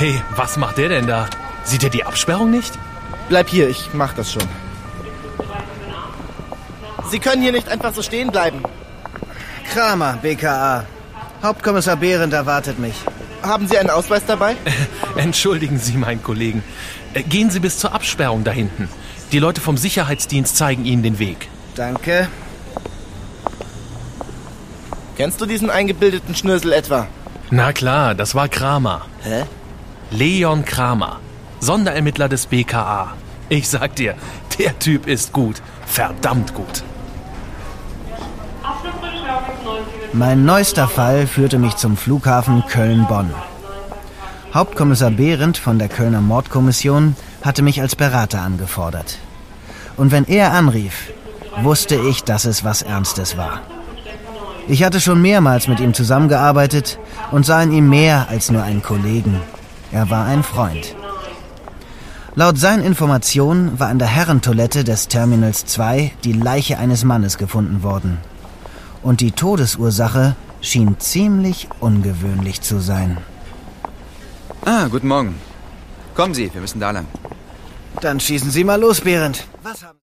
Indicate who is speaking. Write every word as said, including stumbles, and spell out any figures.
Speaker 1: Hey, was macht der denn da? Sieht er die Absperrung nicht?
Speaker 2: Bleib hier, ich mach das schon. Sie können hier nicht einfach so stehen bleiben.
Speaker 3: Kramer, B K A. Hauptkommissar Behrendt erwartet mich.
Speaker 2: Haben Sie einen Ausweis dabei?
Speaker 1: Entschuldigen Sie, mein Kollegen. Äh, Gehen Sie bis zur Absperrung da hinten. Die Leute vom Sicherheitsdienst zeigen Ihnen den Weg.
Speaker 3: Danke.
Speaker 2: Kennst du diesen eingebildeten Schnösel etwa?
Speaker 1: Na klar, das war Kramer.
Speaker 2: Hä?
Speaker 1: Leon Kramer. Sonderermittler des B K A. Ich sag dir, der Typ ist gut. Verdammt gut.
Speaker 3: Mein neuester Fall führte mich zum Flughafen Köln-Bonn. Hauptkommissar Behrendt von der Kölner Mordkommission hatte mich als Berater angefordert. Und wenn er anrief, wusste ich, dass es was Ernstes war. Ich hatte schon mehrmals mit ihm zusammengearbeitet und sah in ihm mehr als nur einen Kollegen. Er war ein Freund. Laut seinen Informationen war an der Herrentoilette des Terminals zwei die Leiche eines Mannes gefunden worden. Und die Todesursache schien ziemlich ungewöhnlich zu sein.
Speaker 4: Ah, guten Morgen. Kommen Sie, wir müssen da lang.
Speaker 3: Dann schießen Sie mal los, Behrendt. Was haben